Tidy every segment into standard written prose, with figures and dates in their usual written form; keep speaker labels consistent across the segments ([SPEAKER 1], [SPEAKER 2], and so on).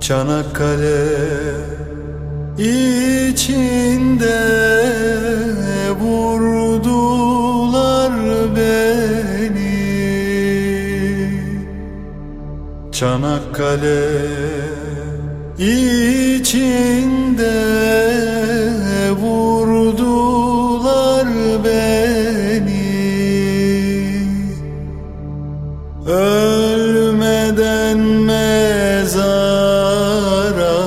[SPEAKER 1] Çanakkale içinde vurdular beni. Çanakkale içinde vurdular beni. Ölmeden mezara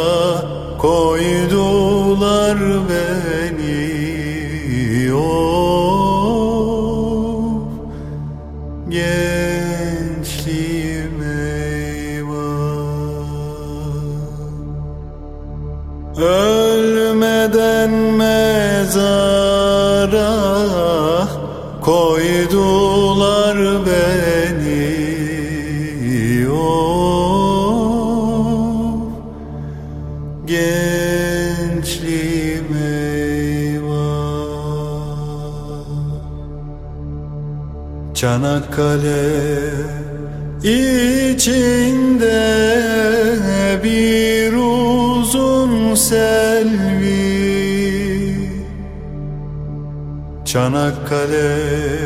[SPEAKER 1] koydular beni. Of, gençliğim eyvah. Ölmeden mezara koydular beni. Of, gençliğim eyvah. Çanakkale içinde bir uzun selvi. Çanakkale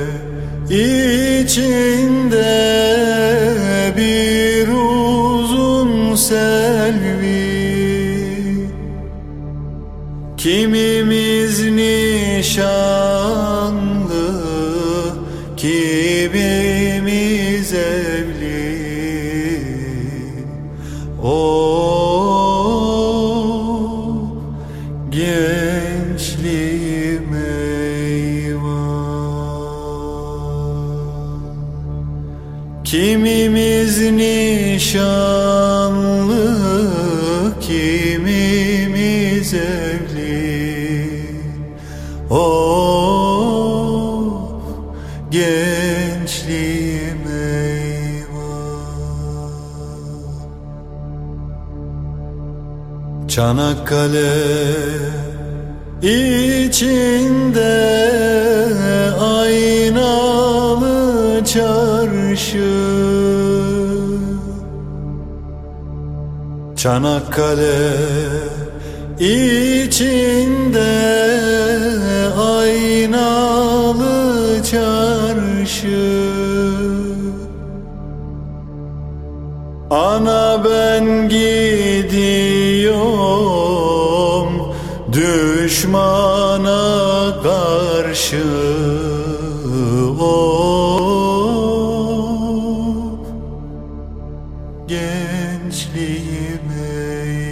[SPEAKER 1] içinde bir uzun selvi. Kimimiz nişanlı, kimimiz evli. Oh, gençliğim eyvah. Kimimiz nişanlı, kimimiz evli. Oh, gençliğim eyvah. Çanakkale içinde aynalı çarşı. Çanakkale içinde aynalı çarşı. Ana ben gidiyorum düşmana karşı. Oh, gençliğim eyvah.